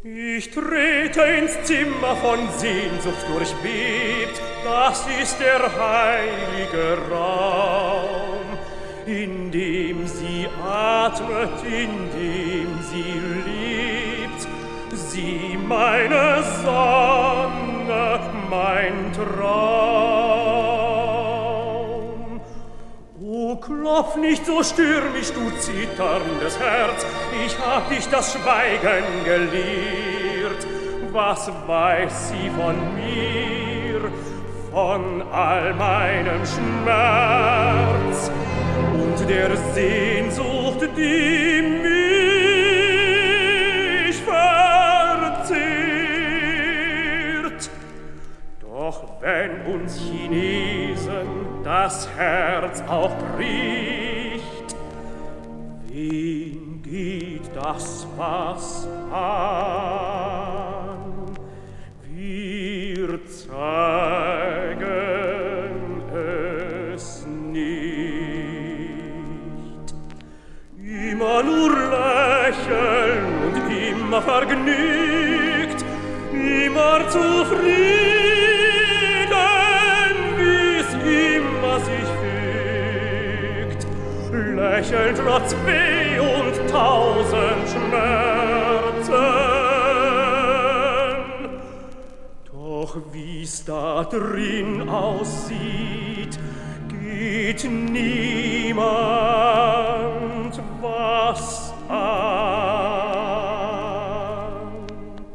Ich trete ins Zimmer von Sehnsucht durchbebt, das ist der heilige Raum, in dem sie atmet, in dem sie lebt, sie meine Sonne, mein Traum. O klopf nicht so stürmisch, du zitterndes Herz, ich hab dich das Schweigen gelehrt. Was weiß sie von mir, von all meinem Schmerz und der Sehnsucht, die mich verzehrt? Doch wenn uns Chinesen das Herz auch bricht, wen geht das was an? Wir zeigen es nicht. Immer nur lächeln und immer vergnügt, immer zufrieden, immer sich fügt, lächeln trotz Weh und tausend Schmerzen. Doch wie's da drin aussieht, geht niemand was an.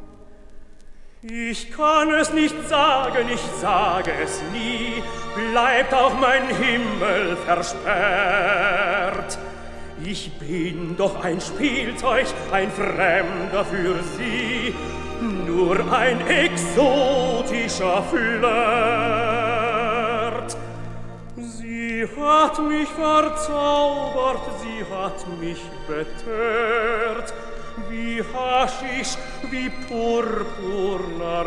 Ich kann es nicht sagen, ich sage es nie, bleibt auch mein Himmel versperrt. Ich bin doch ein Spielzeug, ein Fremder für sie, nur ein exotischer Flirt. Sie hat mich verzaubert, sie hat mich betört, wie Haschisch, wie purpurner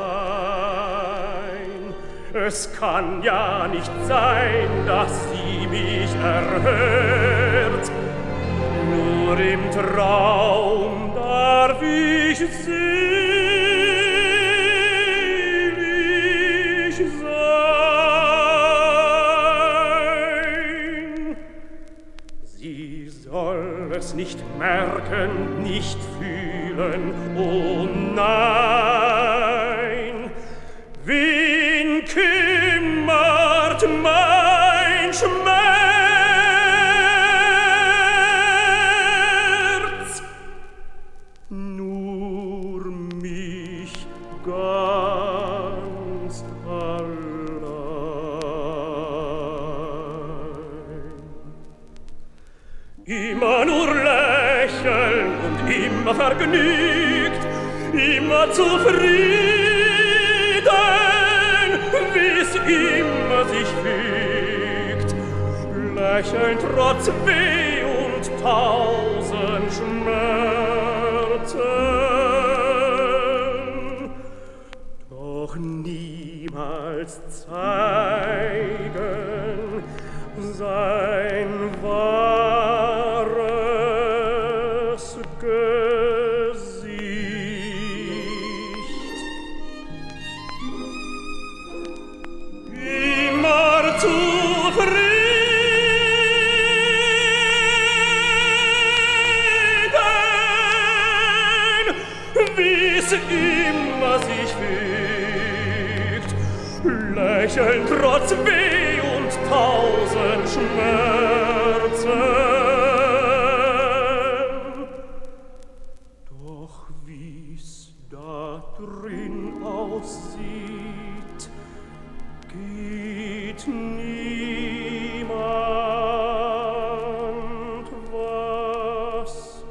Wein. Es kann ja nicht sein, dass sie mich erhört. Nur im Traum darf ich selig sein. Sie soll es nicht merken, nicht fühlen, oh nein. Wen kümmert mein Schmerz? Nur mich ganz allein. Immer nur lächeln und immer vergnügt, immer zufrieden, wie's immer sich fügt, lächeln trotz Weh und tausend Schmerzen. Doch niemals zeigen sein wahres Gesicht. Immer zufrieden, wie's immer sich fügt, lächeln trotz Weh und tausend Schmerzen. Doch wie's da drin aussieht, geht niemand was